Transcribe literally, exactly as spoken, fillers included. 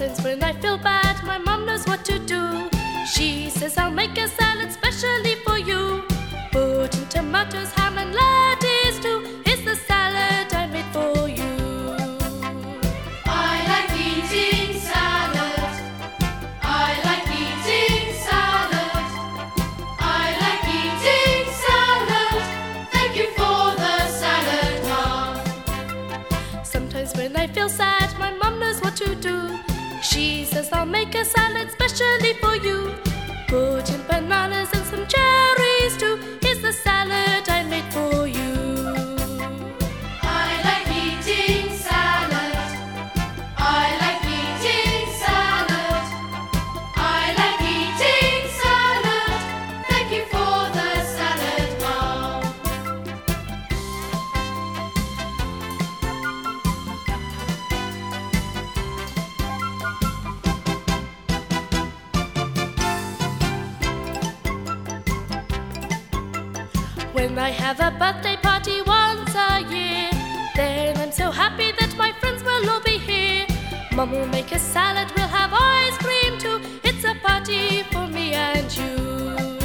Sometimes when I feel bad, my mom knows what to do. She says, I'll make a salad specially for you. Put in tomatoes, ham and lettuce too. Here's the salad I made for you. I like eating salad. I like eating salad. I like eating salad. Thank you for the salad, Mom. Sometimes when I feel sad, my mom knows what to do. She says, I'll make a salad specially for you. Put in bananas and some cherries too. Here's the salad I made for you. I like eating salad. I like eating salad. I like eating salad. Thank you for the salad, Mom. When I have a birthday party once a year, then I'm so happy that my friends will all be here. Mom will make a salad, we'll have ice cream too. It's a party for me and you.